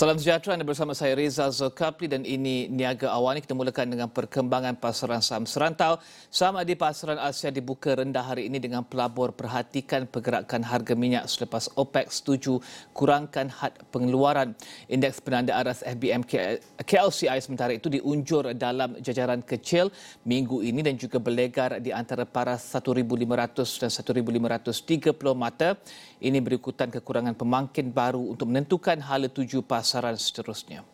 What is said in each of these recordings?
Salam sejahtera, anda bersama saya Reza Zulkafli dan ini Niaga Awal. Kita mulakan dengan perkembangan pasaran saham serantau. Saham di pasaran Asia dibuka rendah hari ini dengan pelabur perhatikan pergerakan harga minyak selepas OPEC setuju kurangkan had pengeluaran. Indeks penanda aras FBM KLCI sementara itu diunjur dalam jajaran kecil minggu ini dan juga berlegar di antara paras 1,500 dan 1,530 mata. Ini berikutan kekurangan pemangkin baru untuk menentukan hala tuju pasaran seterusnya.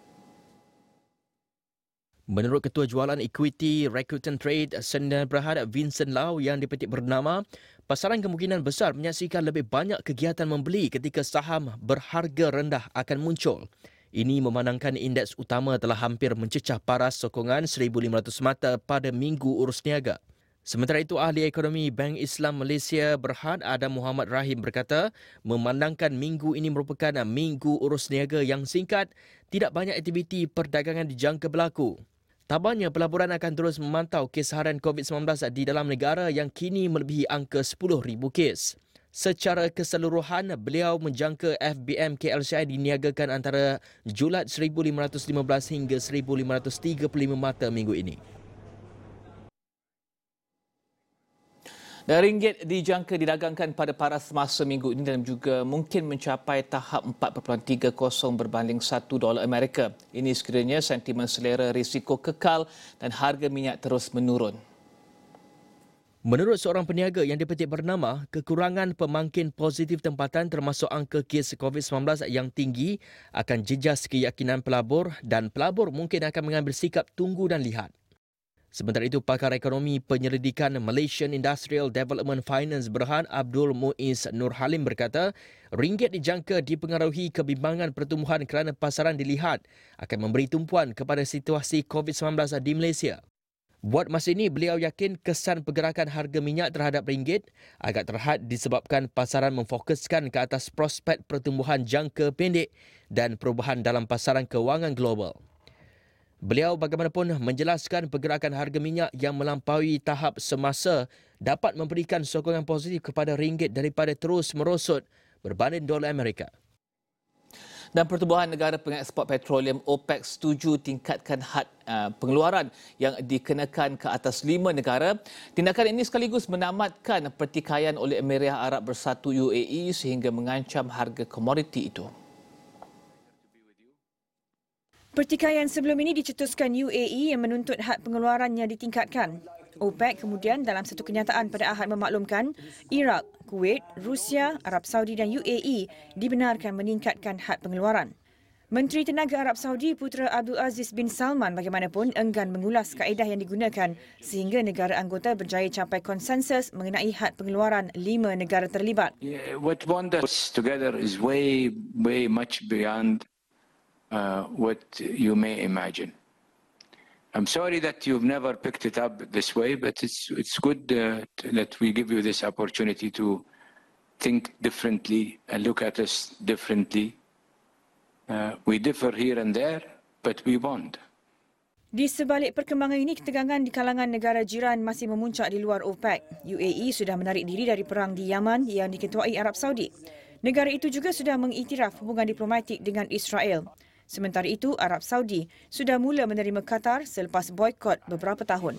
Menurut Ketua Jualan Equity Rakuten Trade Sdn Bhd Vincent Lau yang dipetik bernama, pasaran kemungkinan besar menyaksikan lebih banyak kegiatan membeli ketika saham berharga rendah akan muncul. Ini memandangkan indeks utama telah hampir mencecah paras sokongan 1,500 mata pada minggu urus niaga. Sementara itu, Ahli Ekonomi Bank Islam Malaysia Berhad Adam Muhammad Rahim berkata, memandangkan minggu ini merupakan minggu urus niaga yang singkat, tidak banyak aktiviti perdagangan dijangka berlaku. Tabarnya, pelaburan akan terus memantau kes harian COVID-19 di dalam negara yang kini melebihi angka 10,000 kes. Secara keseluruhan, beliau menjangka FBM KLCI diniagakan antara julat 1,515 hingga 1,535 mata minggu ini. Dan ringgit dijangka didagangkan pada paras semasa minggu ini dan juga mungkin mencapai tahap 4.30 berbanding $1 Amerika. Ini sekiranya sentimen selera risiko kekal dan harga minyak terus menurun. Menurut seorang peniaga yang dipetik bernama, kekurangan pemangkin positif tempatan termasuk angka kes COVID-19 yang tinggi akan jejas keyakinan pelabur dan pelabur mungkin akan mengambil sikap tunggu dan lihat. Sementara itu, pakar ekonomi penyelidikan Malaysian Industrial Development Finance Berhad Abdul Muiz Nur Halim berkata, ringgit dijangka dipengaruhi kebimbangan pertumbuhan kerana pasaran dilihat akan memberi tumpuan kepada situasi COVID-19 di Malaysia. Buat masa ini, beliau yakin kesan pergerakan harga minyak terhadap ringgit agak terhad disebabkan pasaran memfokuskan ke atas prospek pertumbuhan jangka pendek dan perubahan dalam pasaran kewangan global. Beliau bagaimanapun menjelaskan pergerakan harga minyak yang melampaui tahap semasa dapat memberikan sokongan positif kepada ringgit daripada terus merosot berbanding dolar Amerika. Dan Pertubuhan Negara Pengeksport Petroleum OPEC setuju tingkatkan had pengeluaran yang dikenakan ke atas 5 negara. Tindakan ini sekaligus menamatkan pertikaian oleh Emirat Arab Bersatu UAE sehingga mengancam harga komoditi itu. Pertikaian sebelum ini dicetuskan UAE yang menuntut had pengeluarannya ditingkatkan. OPEC kemudian dalam satu kenyataan pada Ahad memaklumkan Iraq, Kuwait, Rusia, Arab Saudi dan UAE dibenarkan meningkatkan had pengeluaran. Menteri Tenaga Arab Saudi Putera Abdul Aziz bin Salman bagaimanapun enggan mengulas kaedah yang digunakan sehingga negara anggota berjaya capai konsensus mengenai had pengeluaran 5 negara terlibat. What bonds us together is way much beyond what you may imagine. I'm sorry that you've never picked it up this way, but it's good that we give you this opportunity to think differently and look at us differently. We differ here and there, but we bond. Di sebalik perkembangan ini, ketegangan di kalangan negara jiran masih memuncak di luar OPEC. UAE sudah menarik diri dari perang di Yaman yang diketuai Arab Saudi. Negara itu juga sudah mengiktiraf hubungan diplomatik dengan Israel. Sementara itu, Arab Saudi sudah mula menerima Qatar selepas boikot beberapa tahun.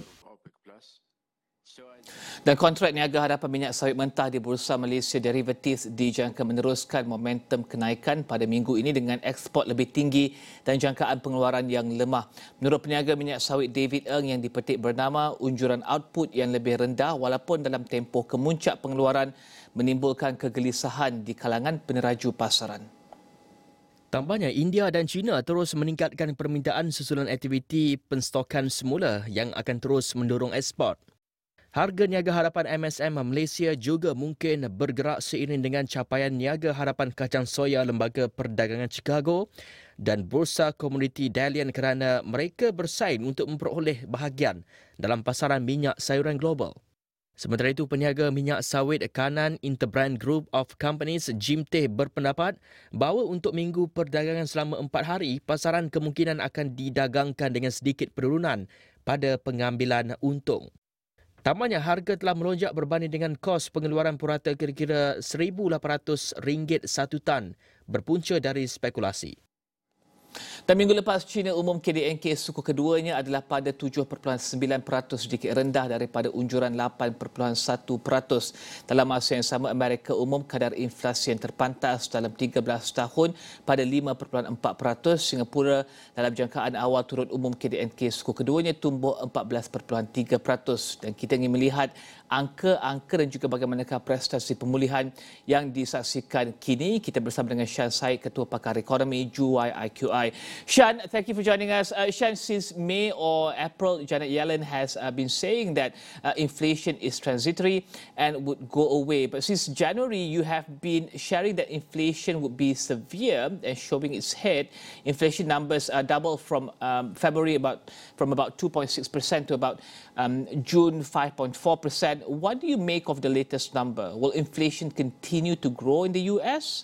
Dan kontrak niaga hadapan minyak sawit mentah di Bursa Malaysia Derivatives dijangka meneruskan momentum kenaikan pada minggu ini dengan ekspor lebih tinggi dan jangkaan pengeluaran yang lemah. Menurut peniaga minyak sawit David Ng yang dipetik bernama, unjuran output yang lebih rendah walaupun dalam tempoh kemuncak pengeluaran menimbulkan kegelisahan di kalangan peneraju pasaran. Tambahnya, India dan China terus meningkatkan permintaan susulan aktiviti penstokan semula yang akan terus mendorong ekspor. Harga niaga harapan MSM Malaysia juga mungkin bergerak seiring dengan capaian niaga harapan kacang soya Lembaga Perdagangan Chicago dan Bursa Komoditi Dalian kerana mereka bersaing untuk memperoleh bahagian dalam pasaran minyak sayuran global. Sementara itu, peniaga minyak sawit kanan Interbrand Group of Companies Jimteh berpendapat bahawa untuk minggu perdagangan selama 4 hari, pasaran kemungkinan akan didagangkan dengan sedikit penurunan pada pengambilan untung. Tambahnya, harga telah melonjak berbanding dengan kos pengeluaran purata kira-kira RM1,800 satu tan berpunca dari spekulasi. Dan minggu lepas, China umum KDNK suku keduanya adalah pada 7.9%, sedikit rendah daripada unjuran 8.1%. Dalam masa yang sama, Amerika umum kadar inflasi yang terpantas dalam 13 tahun pada 5.4%. Singapura dalam jangkaan awal turut umum KDNK suku keduanya tumbuh 14.3%. Dan kita ingin melihat angka-angka dan juga bagaimanakah prestasi pemulihan yang disaksikan kini. Kita bersama dengan Shan Said, Ketua Pakar Ekonomi Juwai IQI. Shan, thank you for joining us. Shan, since May or April, Janet Yellen has been saying that inflation is transitory and would go away. But since January, you have been sharing that inflation would be severe and showing its head. Inflation numbers doubled from February from about 2.6% to about June 5.4%. What do you make of the latest number? Will inflation continue to grow in the US?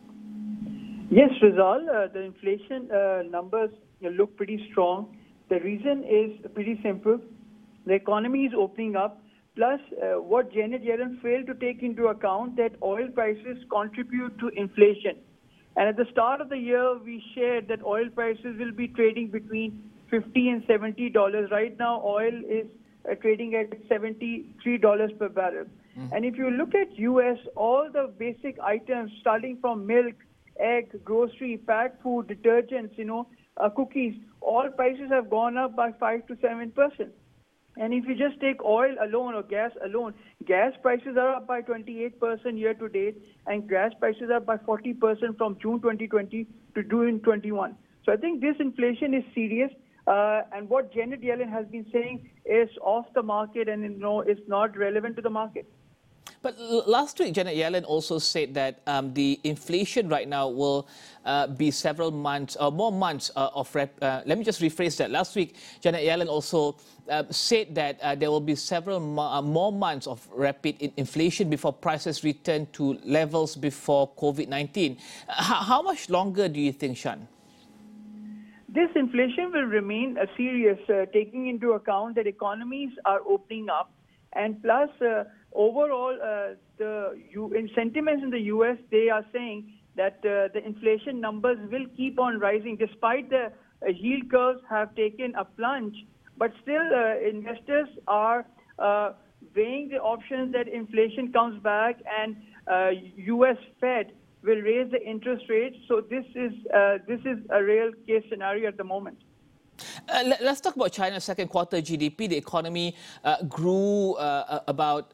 Yes, Rizal, the inflation numbers look pretty strong. The reason is pretty simple. The economy is opening up. Plus, what Janet Yellen failed to take into account that oil prices contribute to inflation. And at the start of the year, we shared that oil prices will be trading between $50 and $70. Right now, oil is trading at $73 per barrel. And if you look at US, all the basic items starting from milk, egg, grocery, packed food, detergents, cookies, all prices have gone up by 5 to 7%. And if you just take oil alone or gas alone, gas prices are up by 28% year to date, and gas prices are up by 40% from June 2020 to June 21. So I think this inflation is serious. And what Janet Yellen has been saying is off the market and is not relevant to the market. But last week, Janet Yellen also said that the inflation right now will be several months or more months of let me just rephrase that. Last week, Janet Yellen also said that there will be several more months of rapid inflation before prices return to levels before COVID-19. How much longer do you think, Shan? This inflation will remain serious, taking into account that economies are opening up, and plus overall in sentiments in the US, they are saying that the inflation numbers will keep on rising despite the yield curves have taken a plunge. But still, investors are weighing the options that inflation comes back and US Fed will raise the interest rates. So this is a real case scenario at the moment. Let's talk about China's second quarter GDP. The economy grew by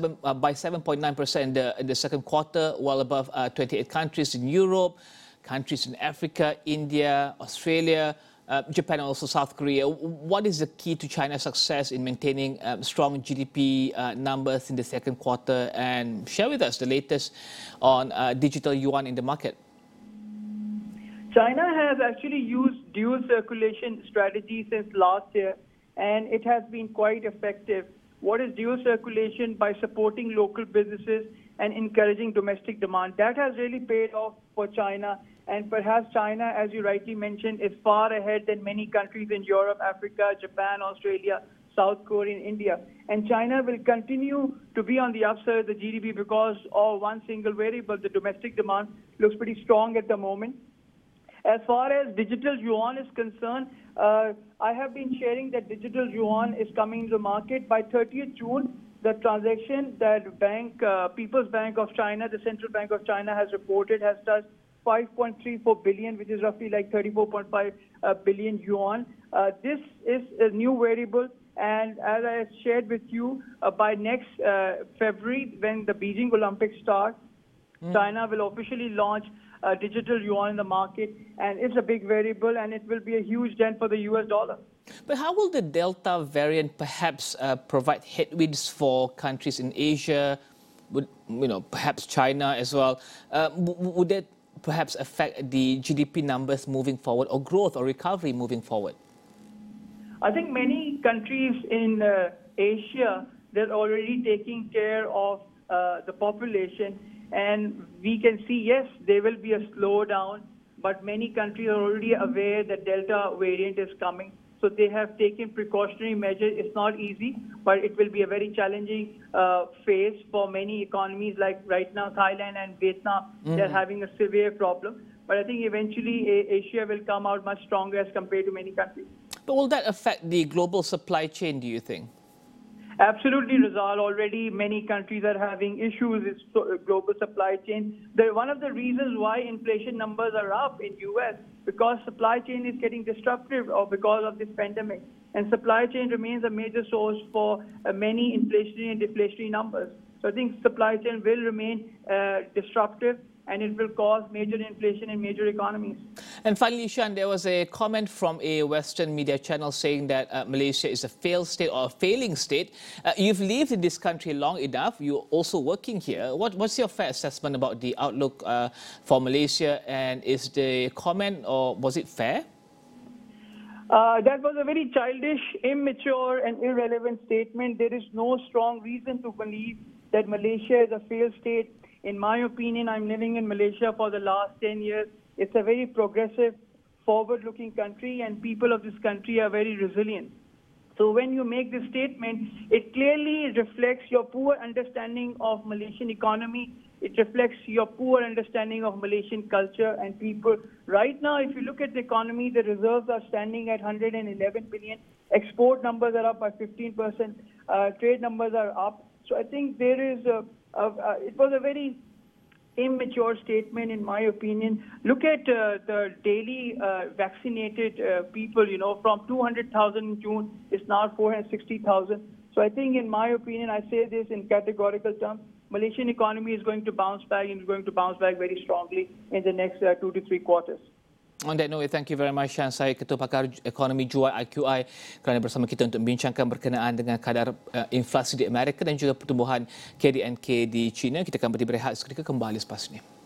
7.9% in the second quarter, well above 28 countries in Europe, countries in Africa, India, Australia, Japan, and also South Korea. What is the key to China's success in maintaining strong GDP numbers in the second quarter? And share with us the latest on digital yuan in the market. China has actually used dual circulation strategy since last year, and it has been quite effective. What is dual circulation? By supporting local businesses and encouraging domestic demand. That has really paid off for China, and perhaps China, as you rightly mentioned, is far ahead than many countries in Europe, Africa, Japan, Australia, South Korea, and India. And China will continue to be on the upside of the GDP because of one single variable. The domestic demand looks pretty strong at the moment. As far as digital yuan is concerned, I have been sharing that digital yuan is coming to the market by 30th June. The transaction that People's Bank of China, the Central Bank of China, has reported has touched 5.34 billion, which is roughly like 34.5 billion yuan. This is a new variable, and as I shared with you, by next February, when the Beijing Olympics start, China will officially launch digital yuan in the market, and it's a big variable, and it will be a huge dent for the US dollar. But how will the Delta variant perhaps provide headwinds for countries in Asia, perhaps China as well? Would that perhaps affect the GDP numbers moving forward, or growth or recovery moving forward? I think many countries in Asia, they're already taking care of the population. And we can see, yes, there will be a slowdown, but many countries are already aware that Delta variant is coming. So they have taken precautionary measures. It's not easy, but it will be a very challenging phase for many economies. Like right now, Thailand and Vietnam, they're having a severe problem. But I think eventually Asia will come out much stronger as compared to many countries. But will that affect the global supply chain, do you think? Absolutely, Rizal. Already many countries are having issues with global supply chain. One of the reasons why inflation numbers are up in US because supply chain is getting disrupted or because of this pandemic. And supply chain remains a major source for many inflationary and deflationary numbers. So I think supply chain will remain disruptive, and it will cause major inflation in major economies. And finally, Ishan, there was a comment from a Western media channel saying that Malaysia is a failed state or a failing state. You've lived in this country long enough. You're also working here. What's your fair assessment about the outlook for Malaysia? And is the comment, or was it fair? That was a very childish, immature and irrelevant statement. There is no strong reason to believe that Malaysia is a failed state. In my opinion, I'm living in Malaysia for the last 10 years. It's a very progressive, forward-looking country, and people of this country are very resilient. So when you make this statement, it clearly reflects your poor understanding of Malaysian economy. It reflects your poor understanding of Malaysian culture and people. Right now, if you look at the economy, the reserves are standing at 111 billion. Export numbers are up by 15%. Trade numbers are up. So I think there is it was a very immature statement, in my opinion. Look at the daily vaccinated people, from 200,000 in June, it's now 460,000. So I think, in my opinion, I say this in categorical terms, Malaysian economy is going to bounce back, and is going to bounce back very strongly in the next 2 to 3 quarters. On that note, thank you very much, Shan. Saya Ketua Pakar Ekonomi Jual IQI kerana bersama kita untuk membincangkan berkenaan dengan kadar inflasi di Amerika dan juga pertumbuhan KDNK di China. Kita akan beri berehat seketika, kembali selepas ini.